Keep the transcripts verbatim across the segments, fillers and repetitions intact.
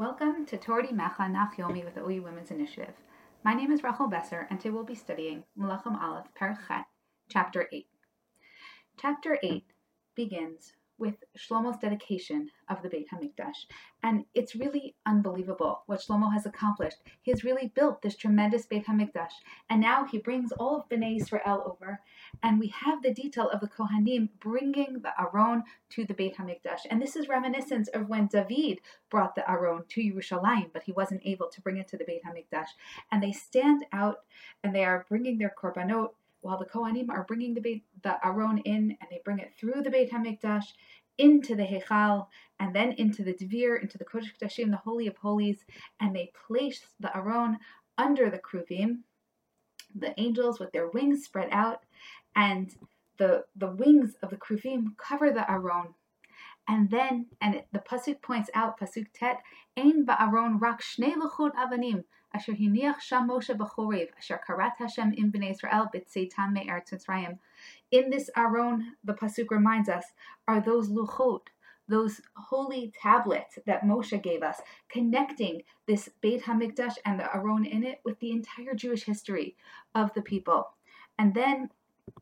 Welcome to Torah Mecha Nach Yomi with the O U Women's Initiative. My name is Rachel Besser, and today we'll be studying Melachim Aleph, Perek Chet, Chapter eight. Chapter eight begins with Shlomo's dedication of the Beit HaMikdash, and it's really unbelievable what Shlomo has accomplished. He has really built this tremendous Beit HaMikdash, and now he brings all of Bnei Yisrael over, and we have the detail of the Kohanim bringing the Aron to the Beit HaMikdash, and this is reminiscent of when David brought the Aron to Yerushalayim, but he wasn't able to bring it to the Beit HaMikdash, and they stand out, and they are bringing their korbanot, while the Kohanim are bringing the Beit, the Aron in, and they bring it through the Beit HaMikdash, into the Heichal, and then into the Dvir, into the Kodesh Kodashim, the Holy of Holies, and they place the Aron under the Kruvim, the angels with their wings spread out, and the the wings of the Kruvim cover the Aron. And then, and it, the Pasuk points out, Pasuk Tet, Ein ba'aron rak shnei luchot avanim, asher hiniach sham Moshe b'chorev, asher karat Hashem im b'nei Yisrael b'tzeitam me'eretz Mitzrayim. In this Aron, the Pasuk reminds us, are those luchot, those holy tablets that Moshe gave us, connecting this Beit HaMikdash and the Aron in it with the entire Jewish history of the people. And then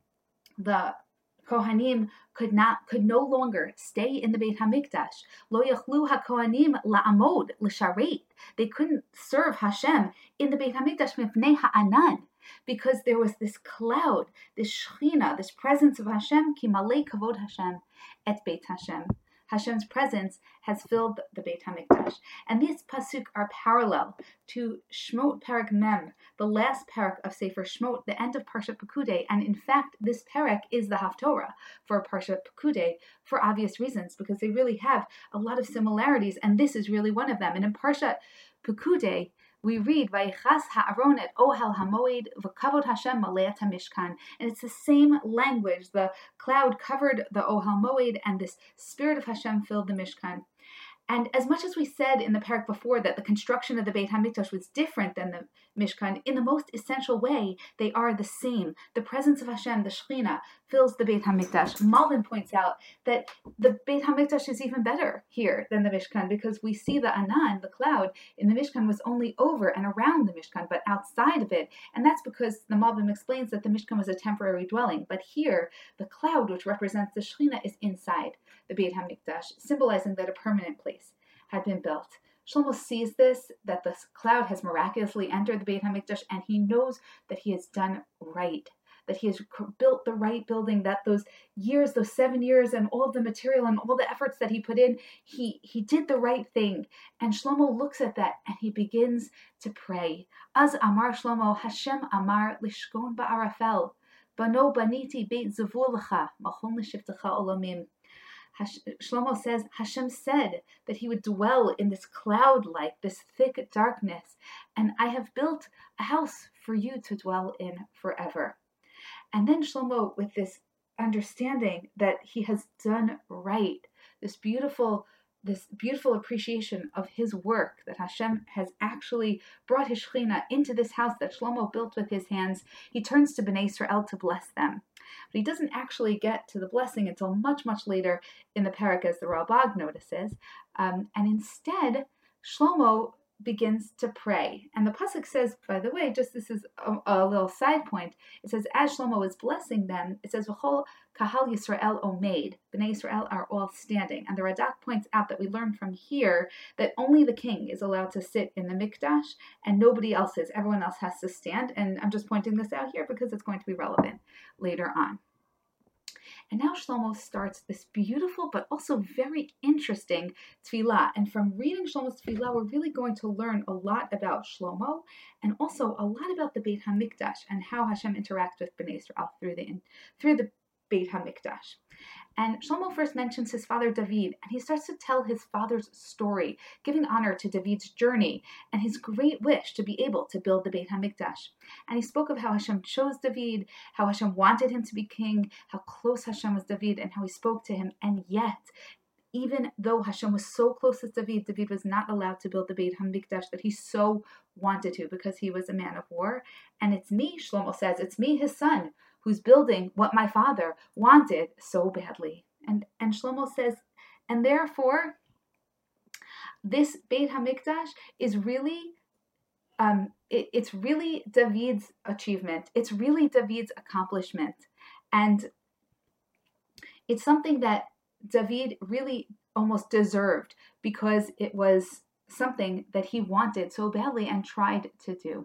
the Kohanim could not, could no longer stay in the Beit HaMikdash. Lo yachlu haKohanim la'amod l'sharet. They couldn't serve Hashem in the Beit HaMikdash mipnei ha'anan, because there was this cloud, this Shechina, this presence of Hashem, ki malei kavod Hashem et Beit Hashem. Hashem's presence has filled the Beit HaMikdash. And these pasuk are parallel to Shmot Perek Mem, the last Perek of Sefer Shmot, the end of Parshat Pekudei. And in fact, this Perek is the Haftorah for Parshat Pekudei for obvious reasons, because they really have a lot of similarities, and this is really one of them. And in Parshat Pekudei, we read, Vayichas ha'aron et ohel hamoed v'kavod Hashem malei et hamishkan. And it's the same language. The cloud covered the ohel moed, and this spirit of Hashem filled the Mishkan. And as much as we said in the parak before that the construction of the Beit HaMikdash was different than the Mishkan, in the most essential way, they are the same. The presence of Hashem, the Shechina, fills the Beit HaMikdash. Malvin points out that the Beit HaMikdash is even better here than the Mishkan, because we see the Anan, the cloud, in the Mishkan was only over and around the Mishkan, but outside of it. And that's because the Malvin explains that the Mishkan was a temporary dwelling. But here, the cloud, which represents the Shechina, is inside the Beit HaMikdash, symbolizing that a permanent place had been built. Shlomo sees this, that the cloud has miraculously entered the Beit HaMikdash, and he knows that he has done right, that he has built the right building, that those years, those seven years, and all of the material and all the efforts that he put in, he, he did the right thing. And Shlomo looks at that, and he begins to pray. Az Amar Shlomo, Hashem Amar Lishkon Ba'arafel, Bano Baniti Beit Zavur Lecha, Machon L'Shivtecha Olamim. Shlomo says, Hashem said that he would dwell in this cloud-like, this thick darkness, and I have built a house for you to dwell in forever. And then Shlomo, with this understanding that he has done right, this beautiful this beautiful appreciation of his work, that Hashem has actually brought his Shechina into this house that Shlomo built with his hands, he turns to Bnei Yisrael to bless them. But he doesn't actually get to the blessing until much, much later in the parak, as the Ralbag notices. Um, and instead, Shlomo begins to pray. And the pasuk says, by the way, just this is a, a little side point, it says, as Shlomo is blessing them, it says, V'chol kahal Yisrael omeid, Bnei Yisrael are all standing. And the Radak points out that we learn from here that only the king is allowed to sit in the Mikdash, and nobody else is. Everyone else has to stand. And I'm just pointing this out here because it's going to be relevant later on. And now Shlomo starts this beautiful but also very interesting tefillah. And from reading Shlomo's tefillah, we're really going to learn a lot about Shlomo, and also a lot about the Beit HaMikdash and how Hashem interacts with Bnei Yisrael through the through the Beit HaMikdash. And Shlomo first mentions his father David, and he starts to tell his father's story, giving honor to David's journey and his great wish to be able to build the Beit HaMikdash. And he spoke of how Hashem chose David, how Hashem wanted him to be king, how close Hashem was to David, and how he spoke to him. And yet, even though Hashem was so close to David, David was not allowed to build the Beit HaMikdash that he so wanted to, because he was a man of war. And it's me, Shlomo says, it's me, his son, who's building what my father wanted so badly. And and Shlomo says, and therefore This Beit HaMikdash is really, um, it, it's really David's achievement. It's really David's accomplishment. And it's something that David really almost deserved because it was something that he wanted so badly and tried to do.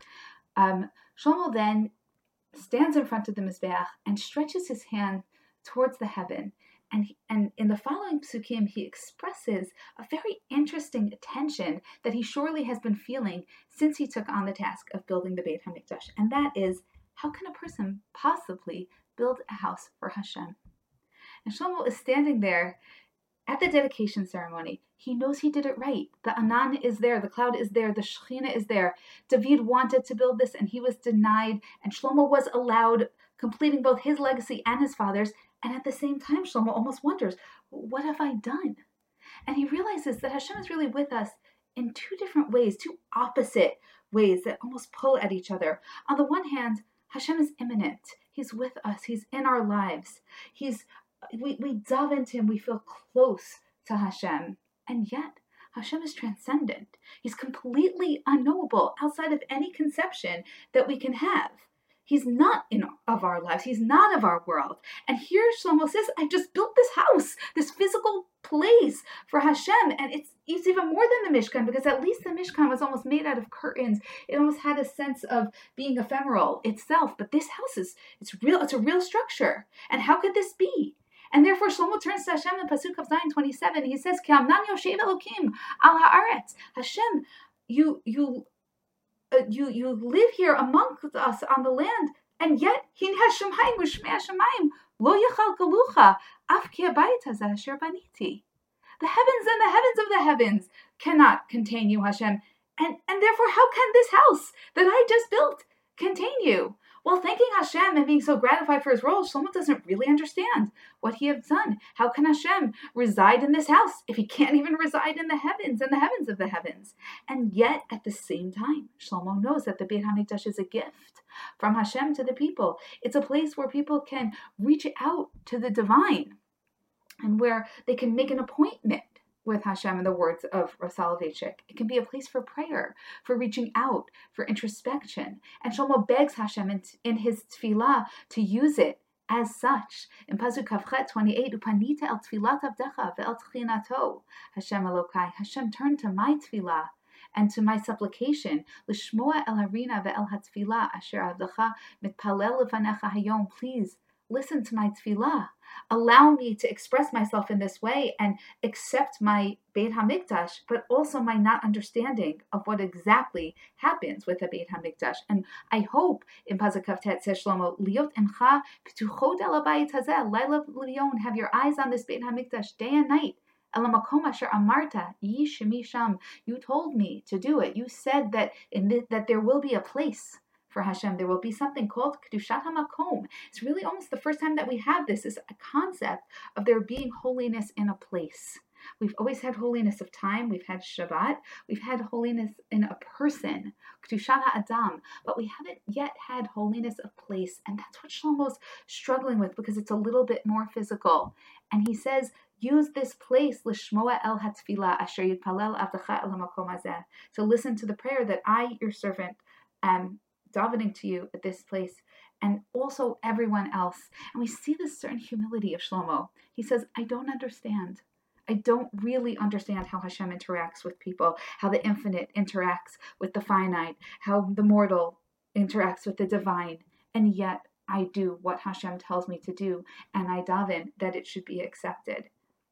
Um, Shlomo then stands in front of the Mizbeach and stretches his hand towards the heaven. And, and in the following psukim, he expresses a very interesting tension that he surely has been feeling since he took on the task of building the Beit HaMikdash. And that is, how can a person possibly build a house for Hashem? And Shlomo is standing there at the dedication ceremony. He knows he did it right. The Anan is there, the cloud is there, the Shekhinah is there. David wanted to build this and he was denied, and Shlomo was allowed, completing both his legacy and his father's. And at the same time, Shlomo almost wonders, what have I done? And he realizes that Hashem is really with us in two different ways, two opposite ways that almost pull at each other. On the one hand, Hashem is immanent. He's with us. He's in our lives. He's We, we dive into him, we feel close to Hashem, and yet Hashem is transcendent. He's completely unknowable outside of any conception that we can have. He's not in of our lives. He's not of our world. And here Shlomo says, I just built this house, this physical place for Hashem. And it's, it's even more than the Mishkan, because at least the Mishkan was almost made out of curtains. It almost had a sense of being ephemeral itself. But this house is, it's real, it's a real structure. And how could this be? And therefore, Shlomo turns to Hashem in Pasuk of nine twenty-seven. He says, "Ki amnam yoshev Elokim al haaretz." Hashem, you you uh, you you live here among us on the land, and yet hin hashemayim u'shmei hashemayim lo yachal galucha af ki habayit hazeh asher baniti. The heavens and the heavens of the heavens cannot contain you, Hashem, and and therefore, how can this house that I just built contain you? While thanking Hashem and being so gratified for his role, Shlomo doesn't really understand what he has done. How can Hashem reside in this house if he can't even reside in the heavens and the heavens of the heavens? And yet, at the same time, Shlomo knows that the Beit HaMikdash is a gift from Hashem to the people. It's a place where people can reach out to the divine and where they can make an appointment with Hashem, in the words of Rav Soloveitchik. It can be a place for prayer, for reaching out, for introspection. And Shlomo begs Hashem in, in his tefillah to use it as such. In Pasuk Kavchet twenty-eight, Upanita el tefillat avdecha ve'el tchinato, Hashem Elokai. Hashem, turn to my tefillah and to my supplication. L'shmoa el harina ve'el hatefillah asher avdecha mitpalel lefanecha hayom. Please listen to my tefillah. Allow me to express myself in this way and accept my Beit HaMikdash, but also my not understanding of what exactly happens with the Beit HaMikdash. And I hope in Pasuk Kavtet says Shlomo, Liot emcha p'tuchot el habayit hazeh, laila v'liyon, have your eyes on this Beit HaMikdash day and night. Elamakom asher amarta yi shemi sham. You told me to do it. You said that in this, that there will be a place for Hashem. There will be something called Kedushat HaMakom. It's really almost the first time that we have this, is a concept of there being holiness in a place. We've always had holiness of time. We've had Shabbat. We've had holiness in a person, Kedushat HaAdam. But we haven't yet had holiness of place. And that's what Shlomo's struggling with, because it's a little bit more physical. And he says, use this place, L'shmoa el hatfilah asher yitpalel avdecha el hamakom hazeh, to listen to the prayer that I, your servant, am davening to you at this place, and also everyone else. And we see this certain humility of Shlomo. He says, I don't understand. I don't really understand how Hashem interacts with people, how the infinite interacts with the finite, how the mortal interacts with the divine. And yet I do what Hashem tells me to do, and I daven that it should be accepted.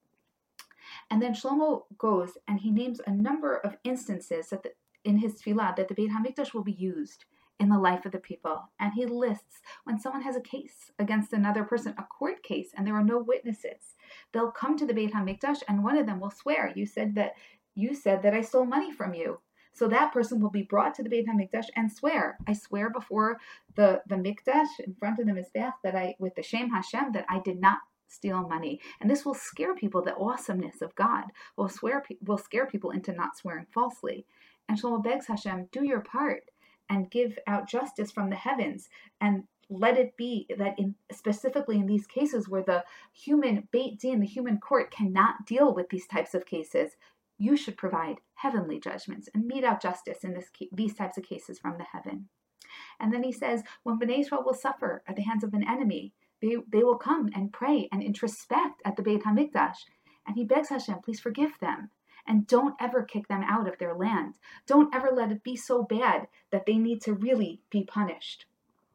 And then Shlomo goes and he names a number of instances that the, in his tefillah that the Beit HaMikdash will be used in the life of the people. And he lists when someone has a case against another person, a court case, and there are no witnesses, they'll come to the Beit HaMikdash and one of them will swear, you said that you said that I stole money from you. So that person will be brought to the Beit HaMikdash and swear, I swear before the, the Mikdash in front of the Mizbeach that I, with the Shem Hashem, that I did not steal money. And this will scare people. The awesomeness of God will swear will scare people into not swearing falsely. And Shlomo begs Hashem, do your part and give out justice from the heavens, and let it be that in specifically in these cases where the human Beit Din, the human court, cannot deal with these types of cases, You should provide heavenly judgments and mete out justice in this, these types of cases from the heaven. And then he says, when Bnei Israel will suffer at the hands of an enemy, they, they will come and pray and introspect at the Beit HaMikdash. And he begs Hashem, please forgive them. And don't ever kick them out of their land. Don't ever let it be so bad that they need to really be punished.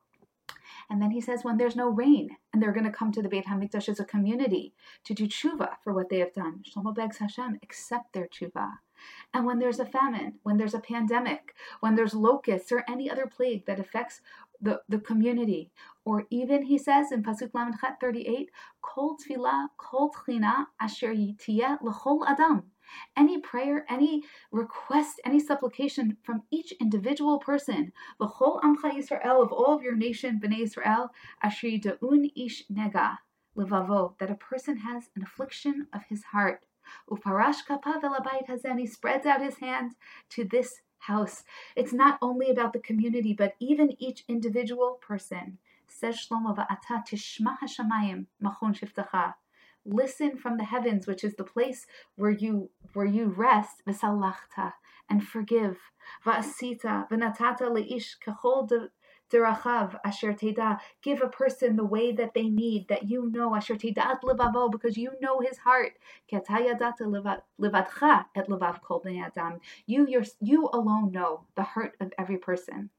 And then he says, when there's no rain, and they're going to come to the Beit HaMikdash as a community to do tshuva for what they have done, Shlomo begs Hashem, accept their tshuva. And when there's a famine, when there's a pandemic, when there's locusts or any other plague that affects the, the community, or even, he says in Pasuk Lamed Chet thirty-eight, Kol tefillah, kol tchina, asher yitiyeh l'chol adam. Any prayer, any request, any supplication from each individual person, l'chol amcha Yisrael, of all of your nation, Bnei Israel, asher yidaun ish nega levavo, that a person has an affliction of his heart. Ufarash kapav el habayit hazeh, and he spreads out his hand to this house. It's not only about the community, but even each individual person. Says Shlomo, va'ata tishma hashamayim machon shiftacha. Listen from the heavens, which is the place where you where you rest, v'salachta, and forgive, va'asita, v'natata leish kechol derachav asher teda. Give a person the way that they need, that you know, asher tedat levavo, because you know his heart. Ki ata yadata levadcha et levav kol bnei adam. You your, you alone know the heart of every person.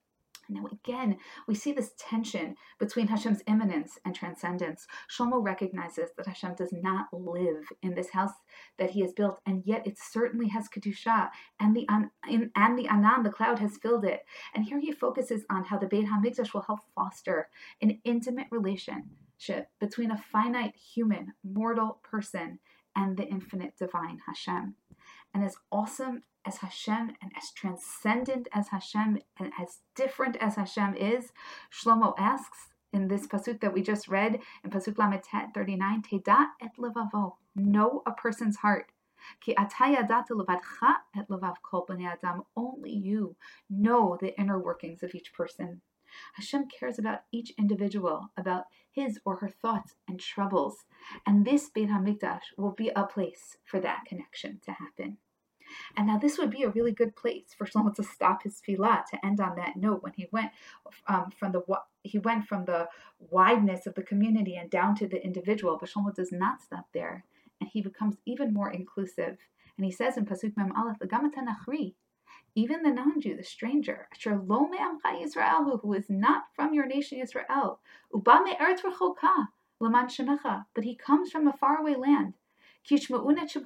Now again, we see this tension between Hashem's immanence and transcendence. Shlomo recognizes that Hashem does not live in this house that he has built, and yet it certainly has Kedusha, and the an, in, and the Anan, the cloud, has filled it. And here he focuses on how the Beit HaMikdash will help foster an intimate relationship between a finite human, mortal person and the infinite divine Hashem. And as awesome as Hashem and as transcendent as Hashem and as different as Hashem is, Shlomo asks in this pasuk that we just read, in pasuk Lamed thirty-nine, Teda et levavo, know a person's heart. Ki ata yadata levadcha et levav kol bnei adam, only you know the inner workings of each person. Hashem cares about each individual, about his or her thoughts and troubles, and this Beit HaMikdash will be a place for that connection to happen. And now this would be a really good place for Shlomo to stop his tefillah, to end on that note, when he went um, from the he went from the wideness of the community and down to the individual. But Shlomo does not stop there, and he becomes even more inclusive. And he says in Pasuk Mem Aleph, "V'gam ata nachri," even the non-Jew, the stranger, asher lo me'amcha Yisrael, who is not from your nation Israel, uba me'eretz rechoka l'man shemecha, but he comes from a faraway land. He heard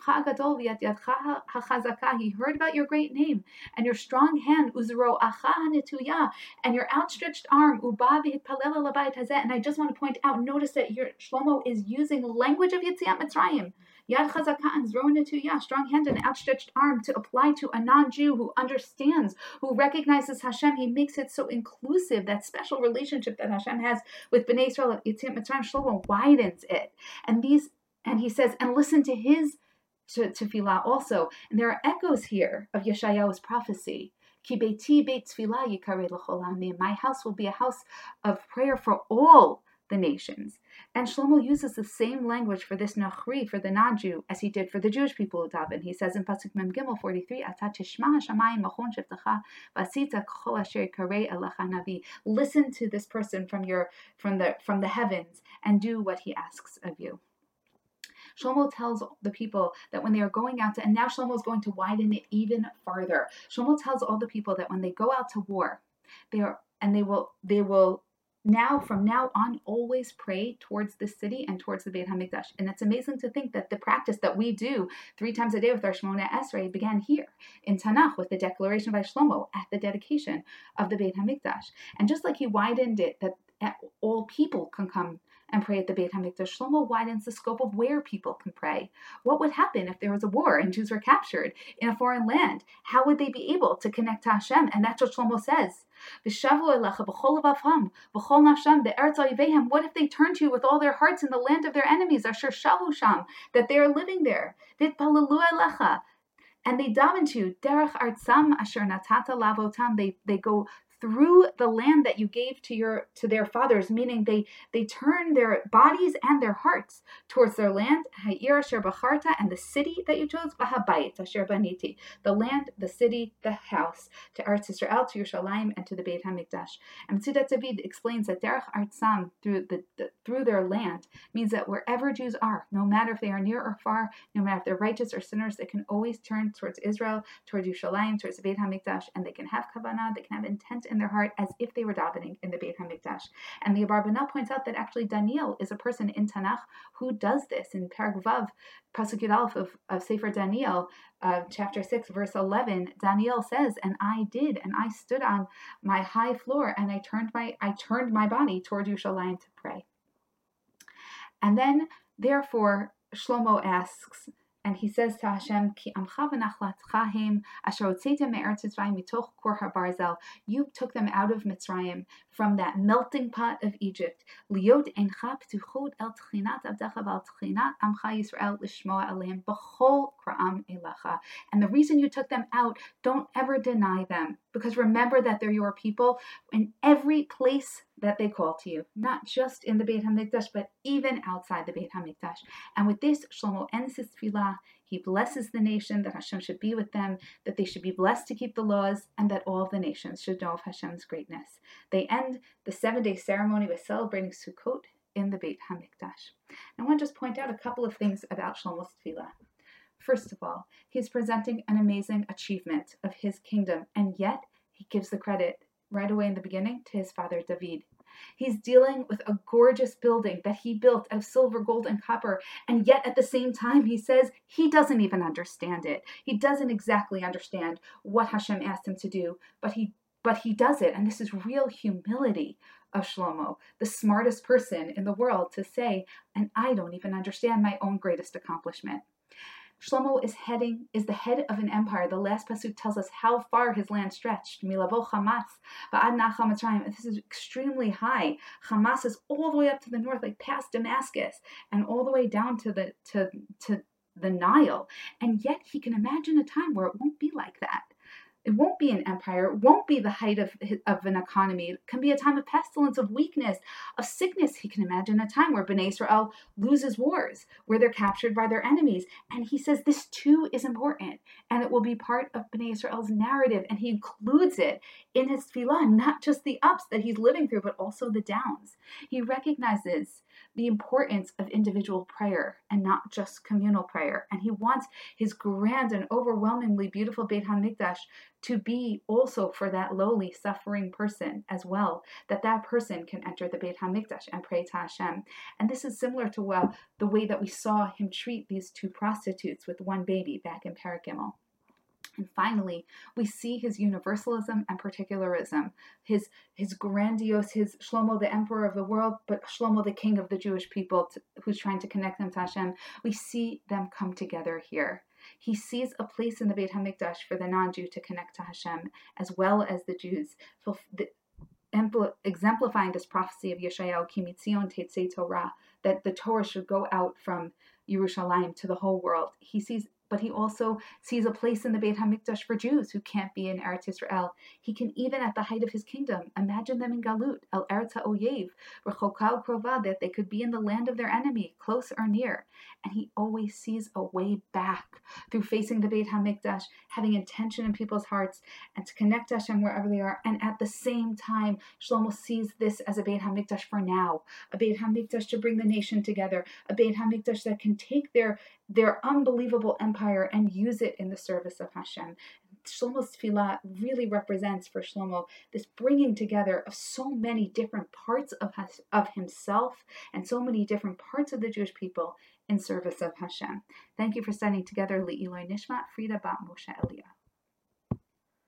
about your great name and your strong hand, and your outstretched arm. And I just want to point out, notice that your Shlomo is using language of Yetziat Mitzrayim. Yad chazaka and zro netuya, strong hand and outstretched arm, to apply to a non-Jew who understands, who recognizes Hashem. He makes it so inclusive. That special relationship that Hashem has with Bnei Israel of Yetziat Mitzrayim, Shlomo widens it. And these And he says, and listen to his tefillah also. And there are echoes here of Yeshayahu's prophecy. Ki beiti beit tefillah yikarei l'chol ha'amim. My house will be a house of prayer for all the nations. And Shlomo uses the same language for this nachri, for the non-Jew, as he did for the Jewish people who daven. He says in Pasuk Mem Gimel forty-three, Ata tishma hashamayim machon sheftecha v'asita k'chol asher yikarei elecha navi. Listen to this person from your from the from the heavens and do what he asks of you. Shlomo tells the people that when they are going out to, and now Shlomo is going to widen it even farther. Shlomo tells all the people that when they go out to war, they are, and they will, they will now, from now on, always pray towards the city and towards the Beit HaMikdash. And it's amazing to think that the practice that we do three times a day with our Shemona Esrei began here in Tanakh with the declaration by Shlomo at the dedication of the Beit HaMikdash. And just like he widened it, that all people can come and pray at the Beit HaMikdash, Shlomo widens the scope of where people can pray. What would happen if there was a war and Jews were captured in a foreign land? How would they be able to connect to Hashem? And that's what Shlomo says. What if they turn to you with all their hearts in the land of their enemies, asher shavu sham, that they are living there? And they daven to you, derech artzam asher natata lavotam. They they go through the land that you gave to your to their fathers, meaning they they turn their bodies and their hearts towards their land, ha'ir asher bacharta, and the city that you chose, v'habayit asher baniti, the land, the city, the house, to Eretz Yisrael, to Yerushalayim, and to the Beit HaMikdash. And Metzudat David explains that derech artzam, through the, the through their land, means that wherever Jews are, no matter if they are near or far, no matter if they're righteous or sinners, they can always turn towards Israel, towards Yerushalayim, towards the Beit HaMikdash, and they can have kavanah, they can have intent in their heart as if they were davening in the Beit HaMikdash. And the Abarbanel points out that actually Daniel is a person in Tanakh who does this. In Perek Vav, Pasuk Yud Aleph of, of Sefer Daniel, uh, chapter six, verse eleven, Daniel says, "And I did, and I stood on my high floor, and I turned my I turned my body toward Yerushalayim to pray." And then, therefore, Shlomo asks, and he says to Hashem, "Ki amcha v'nachlatcha hem asher hotzetem me'eretz Mitzrayim mitoch kor habarzel." You took them out of Mitzrayim, from that melting pot of Egypt. Liot eincha ptuchot el tchinat avdecha v'al tchinat amcha Yisrael lishmoa aleim b'chol kra'am elacha. And the reason you took them out, don't ever deny them, because remember that they're your people in every place that they call to you, not just in the Beit HaMikdash, but even outside the Beit HaMikdash. And with this, Shlomo ends his tefillah. He blesses the nation, that Hashem should be with them, that they should be blessed to keep the laws, and that all of the nations should know of Hashem's greatness. They end the seven-day ceremony by celebrating Sukkot in the Beit HaMikdash. I want to just point out a couple of things about Shlomo's tefillah. First of all, he's presenting an amazing achievement of his kingdom, and yet he gives the credit right away in the beginning to his father David. He's dealing with a gorgeous building that he built of silver, gold, and copper, and yet at the same time he says he doesn't even understand it. He doesn't exactly understand what Hashem asked him to do, but he but he does it, and this is real humility of Shlomo, the smartest person in the world, to say, and I don't even understand my own greatest accomplishment. Shlomo is heading is the head of an empire. The last pasuk tells us how far his land stretched. Milavo Hamas va'ad Nachal Mitzrayim. This is extremely high. Hamas is all the way up to the north, like past Damascus, and all the way down to the to to the Nile. And yet he can imagine a time where it won't be like that. It won't be an empire. It won't be the height of, of an economy. It can be a time of pestilence, of weakness, of sickness. He can imagine a time where Bnei Israel loses wars, where they're captured by their enemies. And he says this too is important, and it will be part of Bnei Israel's narrative. And he includes it in his tefillah, not just the ups that he's living through, but also the downs. He recognizes the importance of individual prayer and not just communal prayer. And he wants his grand and overwhelmingly beautiful Beit HaMikdash to be also for that lowly, suffering person as well, that that person can enter the Beit HaMikdash and pray to Hashem. And this is similar to well, the way that we saw him treat these two prostitutes with one baby back in Perek Gimel. And finally, we see his universalism and particularism, his his grandiose, his Shlomo, the emperor of the world, but Shlomo, the king of the Jewish people, to, who's trying to connect them to Hashem. We see them come together here. He sees a place in the Beit HaMikdash for the non-Jew to connect to Hashem, as well as the Jews, exemplifying this prophecy of Yeshayahu, Ki mitzion tetzei Torah, that the Torah should go out from Yerushalayim to the whole world. He sees But he also sees a place in the Beit HaMikdash for Jews who can't be in Eretz Yisrael. He can even, at the height of his kingdom, imagine them in Galut, El Eretz HaOyev, Rechoka Ukrova, that they could be in the land of their enemy, close or near. And he always sees a way back through facing the Beit HaMikdash, having intention in people's hearts, and to connect to Hashem wherever they are. And at the same time, Shlomo sees this as a Beit HaMikdash for now, a Beit HaMikdash to bring the nation together, a Beit HaMikdash that can take their their unbelievable empire and use it in the service of Hashem. Shlomo's tefillah really represents for Shlomo this bringing together of so many different parts of, of himself and so many different parts of the Jewish people in service of Hashem. Thank you for studying together. Le'iloi Nishmat, Frida Bat Moshe Elia.